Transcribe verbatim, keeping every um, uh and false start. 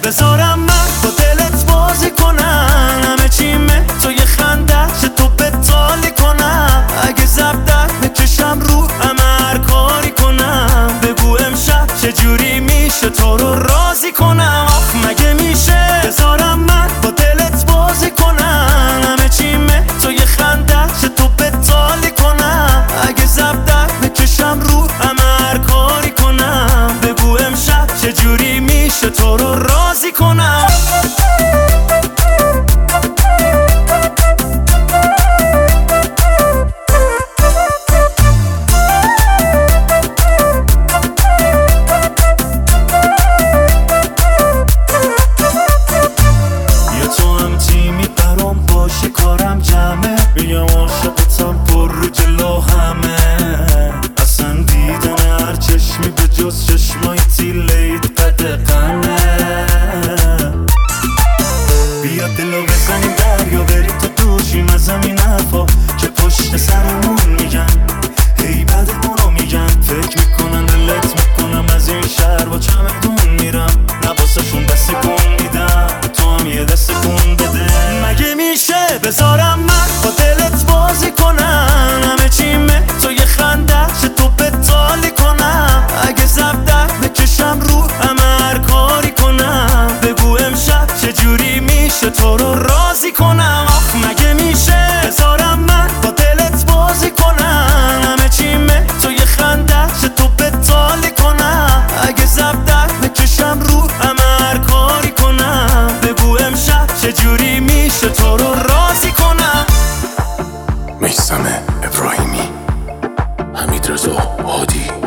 بذارم من با دلت بازی کنم، همه چیمه تو یه خنده چه تو بتالی کنم. اگه زبدت بکشم رو همه هر کاری کنم، بگو امشب چجوری میشه تو رو راضی کنم. آخ مگه میشه بذارم من با دلت بازی کنم، همه چیمه تو یه خنده چه تو بتالی کنم. اگه زبدت بکشم رو همه هر کاری کنم، بگو امشب چجوری میشه تو رو راضی کنم. کارم جمعه میگم عاشقتم پر رو جلو همه، اصلا دیدن هر چشمی به جز چشمای تیلید قدقنه. بیا دلو بزنیم دریا بریم تا دوشیم از زمین حرفا که پشت سرمون میگن هی بدمونو میگن. فکر میکنن دلت میکنم از این شهر با چمدون میرم، نباسشون دست کن میدم تو هم یه دست کن بده. مگه میشه بذارم من با دلت بازی کنم، همه چیمه تو یه خنده چه تو بتالی کنم. اگه زبدت بکشم رو همه هر کاری کنم، بگو امشب چجوری میشه تو رو راضی کنم. آخ مگه میشه بذارم من با دلت بازی کنم، همه چیمه تو یه خنده چه تو بتالی کنم. اگه زبدت بکشم رو همه هر کاری کنم، بگو امشب چجوری میشه تو رو راضی کنم. میثم ابراهیمی، حمیدرضا هادی.